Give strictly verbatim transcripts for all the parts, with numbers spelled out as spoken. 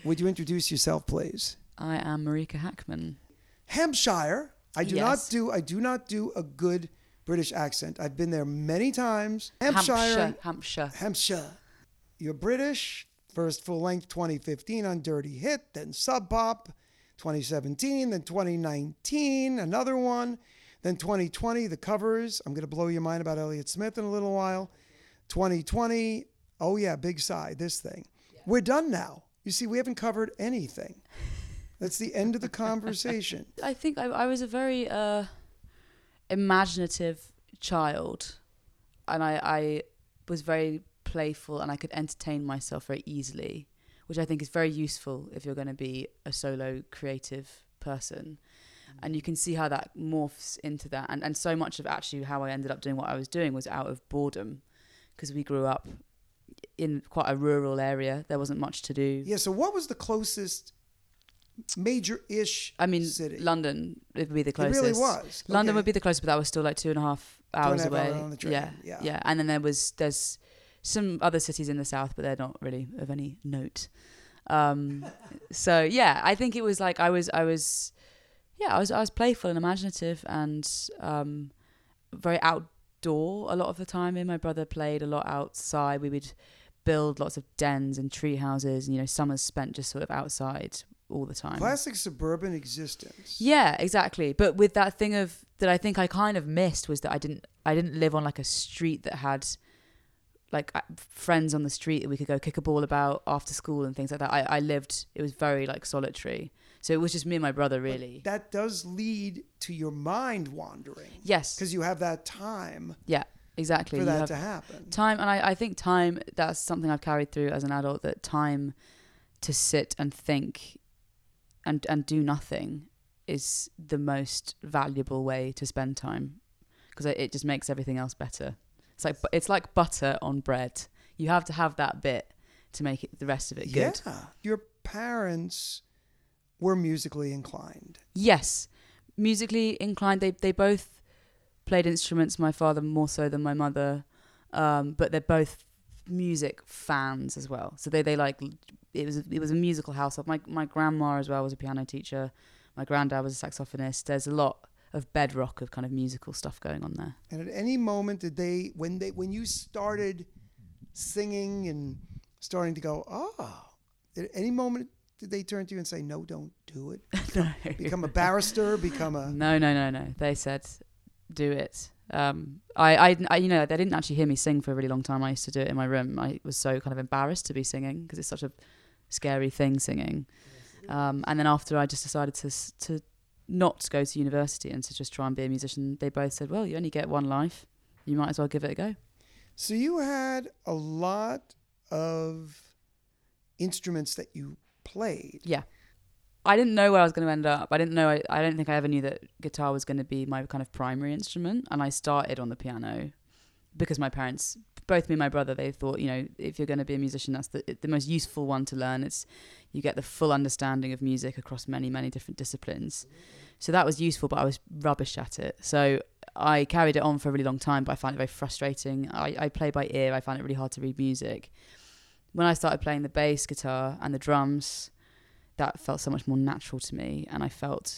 Would you introduce yourself, please? I am Marika Hackman. Hampshire. I do Yes. not do. I do not do a good British accent. I've been there many times. Hampshire. Hampshire. Hampshire. Hampshire. You're British. First full length twenty fifteen on Dirty Hit, then Sub Pop twenty seventeen, then twenty nineteen, another one, then twenty twenty, the covers. I'm going to blow your mind about Elliott Smith in a little while. twenty twenty, oh yeah, Big Side, this thing. Yeah. We're done now. You see, we haven't covered anything. That's the end of the conversation. I think I, I was a very uh, imaginative child, and I, I was very playful, and I could entertain myself very easily, which I think is very useful if you're going to be a solo creative person. Mm. And you can see how that morphs into that. And, and so much of actually how I ended up doing what I was doing was out of boredom, because we grew up in quite a rural area. There wasn't much to do. Yeah, so what was the closest major-ish I mean, city? London would be the closest. It really was. London Okay. would be the closest, but that was still like two and a half hours two and a half away. hours on the train. Yeah, yeah, yeah. And then there was there's some other cities in the south, but they're not really of any note. Um, so yeah, I think it was like I was I was yeah I was I was playful and imaginative and um, very outdoor a lot of the time. Me and my brother played a lot outside. We would build lots of dens and tree houses, and you know, summers spent just sort of outside all the time. Classic suburban existence. Yeah, exactly. But with that thing of that, I think I kind of missed was that I didn't I didn't live on like a street that had like friends on the street that we could go kick a ball about after school and things like that. I, I lived, it was very like solitary. So it was just me and my brother, really. But that does lead to your mind wandering. Yes. Because you have that time. Yeah, exactly. For You that have to happen. Time, and I, I think time, that's something I've carried through as an adult, that time to sit and think and and do nothing is the most valuable way to spend time, because it just makes everything else better. It's like it's like butter on bread. You have to have that bit to make it the rest of it good. Yeah. Your parents were musically inclined. Yes, musically inclined. They they both played instruments. My father more so than my mother, um, but they're both music fans as well. So they they like it was it was a musical household. My my grandma as well was a piano teacher. My granddad was a saxophonist. There's a lot of bedrock of kind of musical stuff going on there. And at any moment did they, when they, when you started singing and starting to go, oh, at any moment did they turn to you and say, no, don't do it? No. Become a barrister, become a... No, no, no, no. They said, do it. Um, I, I, I, you know, they didn't actually hear me sing for a really long time. I used to do it in my room. I was so kind of embarrassed to be singing because it's such a scary thing, singing. Um, and then after I just decided to to not go to university and to just try and be a musician, they both said, well, you only get one life. You might as well give it a go. So you had a lot of instruments that you played. Yeah. I didn't know where I was going to end up. I didn't know, I, I don't think I ever knew that guitar was going to be my kind of primary instrument. And I started on the piano because my parents, both me and my brother, they thought, you know, if you're going to be a musician, that's the the most useful one to learn. It's you get the full understanding of music across many, many different disciplines. So that was useful, but I was rubbish at it. So I carried it on for a really long time, but I found it very frustrating. I, I play by ear. I found it really hard to read music. When I started playing the bass guitar and the drums, that felt so much more natural to me, and I felt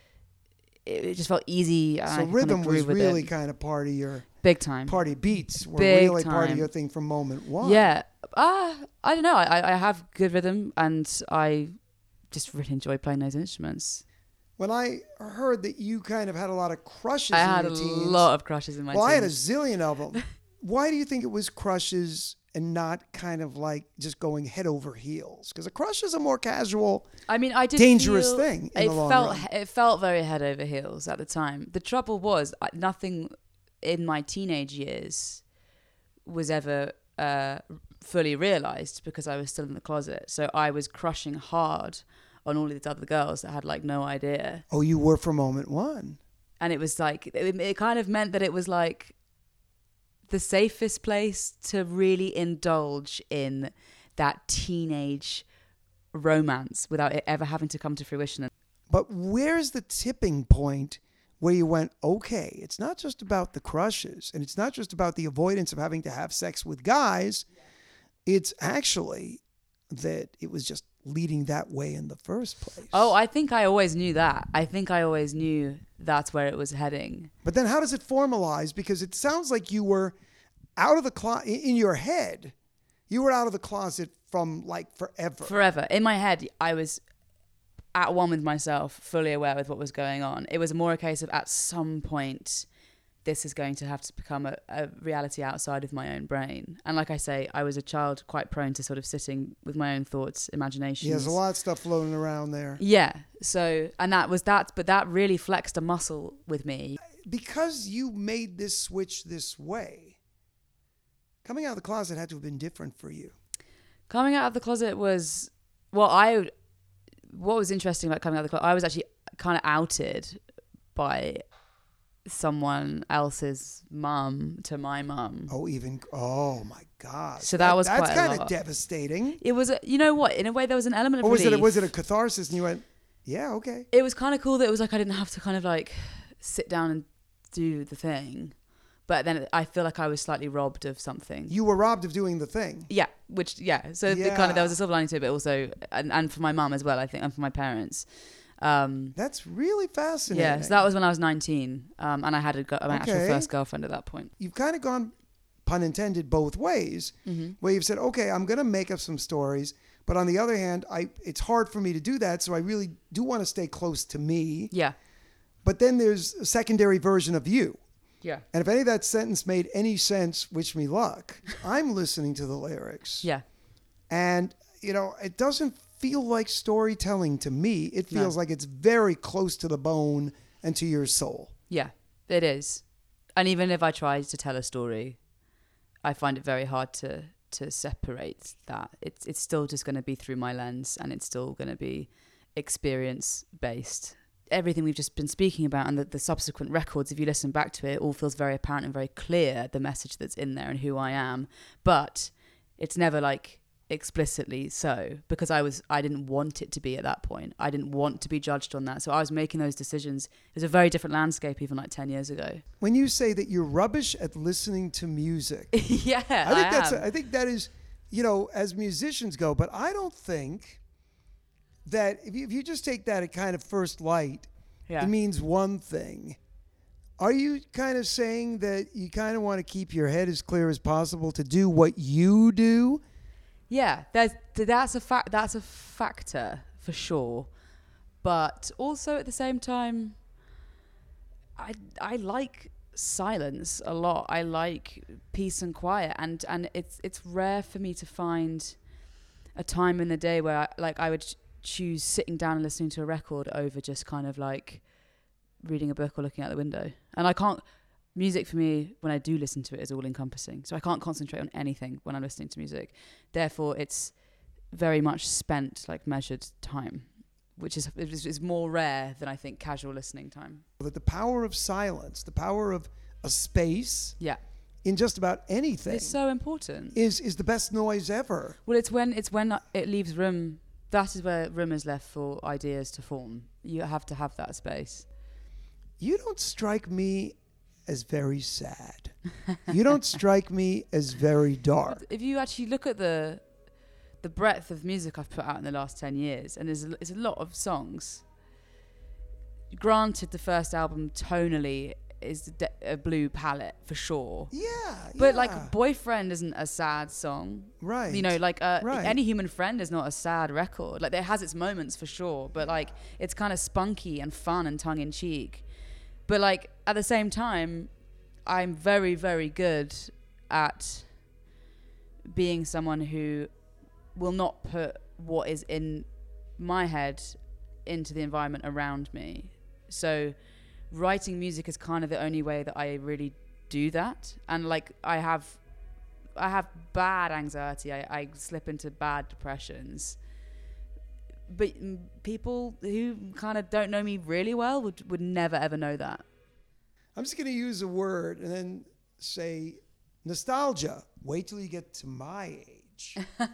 it, it just felt easy. So rhythm was really kind of part of your big time. Party beats were Big really time. part of your thing from moment one. Yeah, uh, I don't know. I, I have good rhythm, and I just really enjoy playing those instruments. When I heard that you kind of had a lot of crushes I in had your a teens, lot of crushes in my well, teens. I had a zillion of them. Why do you think it was crushes and not kind of like just going head over heels? Because a crush is a more casual, I mean, I did dangerous feel, thing in it the long felt, run. It felt very head over heels at the time. The trouble was, I- nothing in my teenage years was ever uh, fully realised because I was still in the closet. So I was crushing hard on all these other girls that had like no idea. Oh, you were from moment one. And it was like, it, it kind of meant that it was like the safest place to really indulge in that teenage romance without it ever having to come to fruition. But where's the tipping point where you went, okay, it's not just about the crushes and it's not just about the avoidance of having to have sex with guys. It's actually that it was just leading that way in the first place. Oh, I think I always knew that. I think I always knew that's where it was heading. But then how does it formalize? Because it sounds like you were out of the closet, in your head, you were out of the closet from like forever. Forever. In my head, I was at one with myself, fully aware with what was going on. It was more a case of at some point, this is going to have to become a, a reality outside of my own brain. And like I say, I was a child quite prone to sort of sitting with my own thoughts, imaginations. Yeah, there's a lot of stuff floating around there. Yeah. So, and that was that, but that really flexed a muscle with me. Because you made this switch this way, coming out of the closet had to have been different for you. Coming out of the closet was, well, I, what was interesting about coming out of the closet, I was actually kind of outed by someone else's mum to my mum. Oh, even, oh my God. So that, that was that's quite kind a of lot. Devastating. It was, a, you know what, in a way there was an element of Or was relief. it, was it a catharsis and you went, yeah, okay. It was kind of cool that it was like I didn't have to kind of like sit down and do the thing. But then I feel like I was slightly robbed of something. You were robbed of doing the thing. Yeah, which, yeah. So Yeah. the kind of, there was a silver lining to it, but also, and, and for my mum as well, I think, and for my parents. Um, That's really fascinating. yeah, so that was when I was nineteen, um, and I had a, go- my actual Okay. first girlfriend at that point. You've kind of gone, pun intended, both ways, Mm-hmm. where you've said, okay, I'm going to make up some stories. But on the other hand, I it's hard for me to do that. So I really do want to stay close to me. Yeah, But then there's a secondary version of you. yeah, And if any of that sentence made any sense, wish me luck. I'm listening to the lyrics. yeah. And, you know, it doesn't feel like storytelling to me. It No. feels like it's very close to the bone and to your soul. Yeah, it is. And even if I try to tell a story, I find it very hard to to separate that. It's it's still just going to be through my lens, and it's still going to be experience based. Everything we've just been speaking about and the, the subsequent records, if you listen back to it, it all feels very apparent and very clear, the message that's in there and who I am. But it's never like explicitly so, because I was I didn't want it to be at that point. I didn't want to be judged on that. So I was making those decisions. It was a very different landscape even like ten years ago. When you say that you're rubbish at listening to music, yeah, I think I that's am. a, I think that is, you know, as musicians go, but I don't think that if you, if you just take that at kind of first light, yeah. it means one thing. Are you kind of saying that you kind of want to keep your head as clear as possible to do what you do? Yeah, there's that's a fact. That's a factor for sure, but also at the same time, I I like silence a lot. I like peace and quiet, and and it's it's rare for me to find a time in the day where I, like I would ch- choose sitting down and listening to a record over just kind of like reading a book or looking out the window. And I can't. Music for me, when I do listen to it, is all encompassing. So I can't concentrate on anything when I'm listening to music. Therefore, it's very much spent like measured time, which is is, is more rare than I think casual listening time. That the power of silence, the power of a space Yeah, in just about anything it's so important. is is the best noise ever. Well, it's when it's when it leaves room. That is where room is left for ideas to form. You have to have that space. You don't strike me as very sad. You don't strike me as very dark. If you actually look at the the breadth of music I've put out in the last ten years, and there's a, there's a lot of songs. Granted, the first album tonally is de- a blue palette for sure. Yeah, But yeah. like Boyfriend isn't a sad song. Right. You know, like uh, Right. Any Human Friend is not a sad record. Like it has its moments for sure, but like it's kind of spunky and fun and tongue in cheek. But like at the same time, I'm very, very good at being someone who will not put what is in my head into the environment around me. So writing music is kind of the only way that I really do that. And like I have I have bad anxiety. I, I slip into bad depressions. But mm, people who kind of don't know me really well would, would never ever know that. I'm just going to use a word and then say nostalgia. Wait till you get to my age.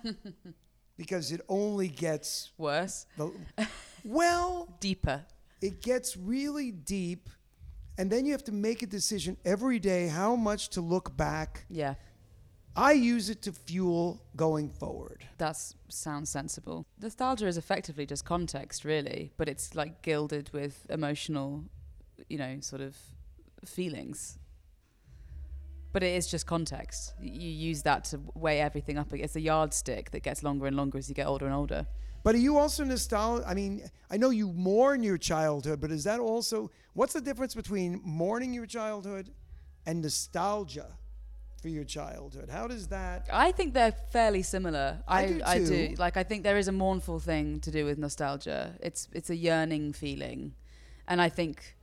Because it only gets Worse. the, well, Deeper. it gets really deep, and then you have to make a decision every day how much to look back Yeah. I use it to fuel going forward. That sounds sensible. Nostalgia is effectively just context, really, but it's like gilded with emotional, you know, sort of feelings. But it is just context. You use that to weigh everything up. It's a yardstick that gets longer and longer as you get older and older. But are you also nostalgic? I mean, I know you mourn your childhood, but is that also, what's the difference between mourning your childhood and nostalgia for your childhood? How does that? I think they're fairly similar. I, I do too. I do. Like, I think there is a mournful thing to do with nostalgia. It's it's a yearning feeling. And I think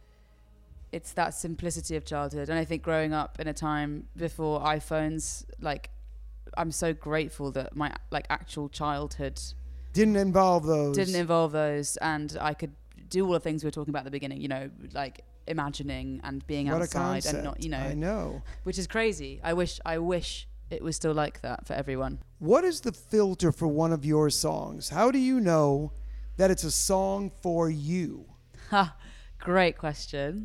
it's that simplicity of childhood. And I think growing up in a time before iPhones, like, I'm so grateful that my, like, actual childhood Didn't involve those. didn't involve those. And I could do all the things we were talking about at the beginning, you know, like imagining and being What a outside concept. and not, you know, I know. which is crazy. I wish, I wish it was still like that for everyone. What is the filter for one of your songs? How do you know that it's a song for you? Ha, great question.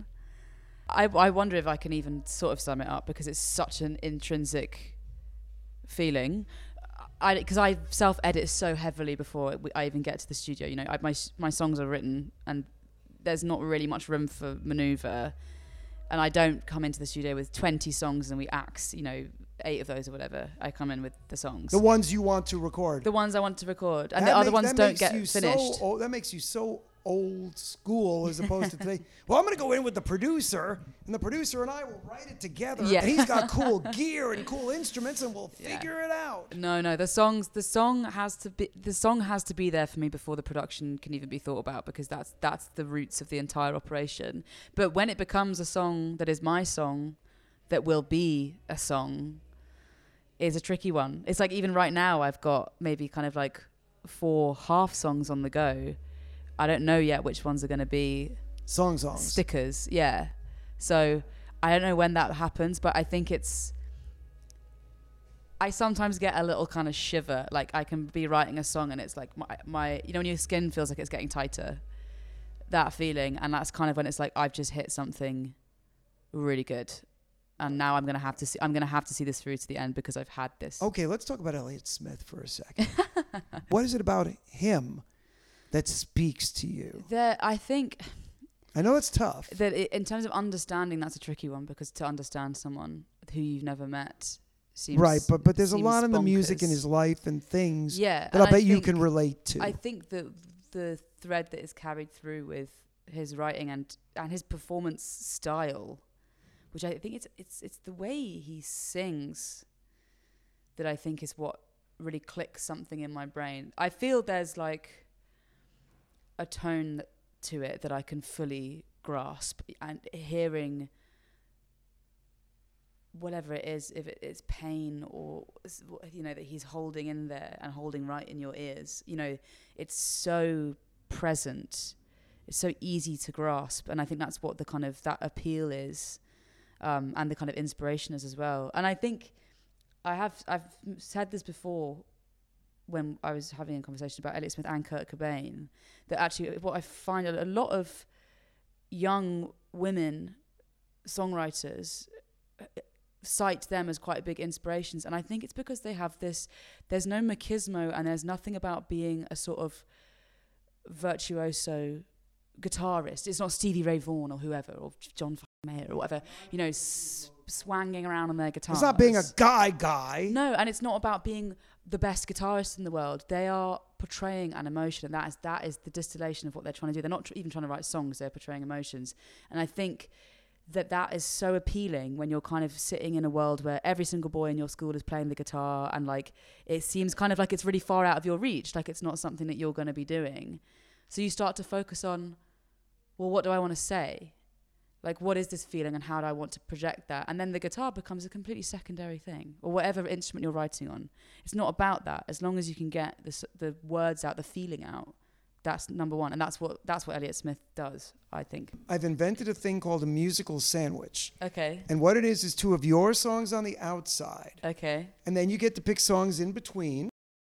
I, I wonder if I can even sort of sum it up because it's such an intrinsic feeling. I because I self-edit so heavily before I even get to the studio. You know, I, my my songs are written and there's not really much room for maneuver. And I don't come into the studio with twenty songs and we axe, you know, eight of those or whatever. I come in with the songs. The ones you want to record. The ones I want to record. And That the other makes- ones that don't makes get you finished. So old, that makes you so old school as opposed to today. Well, I'm going to go in with the producer, and the producer and I will write it together. Yeah. And he's got cool gear and cool instruments, and we'll Yeah. figure it out. No, no. The songs, the song has to be, the song has to be there for me before the production can even be thought about because that's that's the roots of the entire operation. But when it becomes a song that is my song, that will be a song, is a tricky one. It's like even right now, I've got maybe kind of like four half songs on the go. I don't know yet which ones are going to be Song songs. stickers. Yeah. So I don't know when that happens, but I think it's. I sometimes get a little kind of shiver. Like I can be writing a song and it's like my, my, you know, when your skin feels like it's getting tighter, that feeling. And that's kind of when it's like, I've just hit something really good. And now I'm going to have to see, I'm going to have to see this through to the end because I've had this. Okay, let's talk about Elliott Smith for a second. What is it about him that speaks to you? There, I think I know it's tough. that it, in terms of understanding, that's a tricky one because to understand someone who you've never met seems Right, but but there's a seems lot in the music in bonkers. his life and things Yeah, that and I bet I you think- can relate to. I think that the thread that is carried through with his writing and and his performance style, which I think it's it's it's the way he sings that I think is what really clicks something in my brain. I feel there's like a tone to it that I can fully grasp, and hearing whatever it is, if it is pain or, you know, that he's holding in there and holding right in your ears, you know, it's so present, it's so easy to grasp, and I think that's what the kind of that appeal is, um, and the kind of inspiration is as well. And I think I have I've said this before when I was having a conversation about Elliott Smith and Kurt Cobain, that actually what I find a, a lot of young women songwriters cite them as quite big inspirations, and I think it's because they have this, there's no machismo and there's nothing about being a sort of virtuoso guitarist. It's not Stevie Ray Vaughan or whoever, or John Mayer or whatever, you know, s- swanging around on their guitar. It's not being a guy guy. No, and it's not about being the best guitarist in the world. They are portraying an emotion, and that is that is the distillation of what they're trying to do. They're not tr- even trying to write songs, they're portraying emotions. And I think that that is so appealing when you're kind of sitting in a world where every single boy in your school is playing the guitar, and like it seems kind of like it's really far out of your reach, like it's not something that you're going to be doing. So you start to focus on, well, what do I want to say? Like, what is this feeling and how do I want to project that? And then the guitar becomes a completely secondary thing, or whatever instrument you're writing on. It's not about that. As long as you can get the, the words out, the feeling out, that's number one. And that's what that's what Elliott Smith does, I think. I've invented a thing called a musical sandwich. Okay. And what it is is two of your songs on the outside. Okay. And then you get to pick songs in between.